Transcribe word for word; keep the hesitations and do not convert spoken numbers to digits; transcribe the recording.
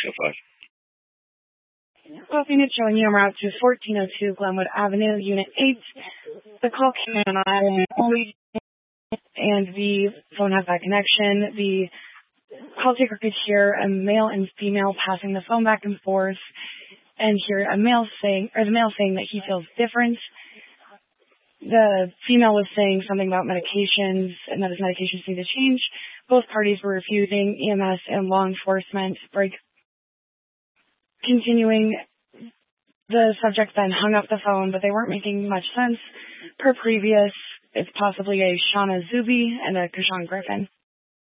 oh five. Closing it, showing you en route to fourteen oh two Glenwood Avenue, Unit eight. The call came in on only, and the phone has that connection. The call taker could hear a male and female passing the phone back and forth, and hear a male saying, or the male saying that he feels different. The female was saying something about medications and that his medications need to change. Both parties were refusing. E M S and law enforcement break. Continuing, the subject then hung up the phone, but they weren't making much sense. Per previous, it's possibly a Shauna Zuby and a Kashawn Griffin.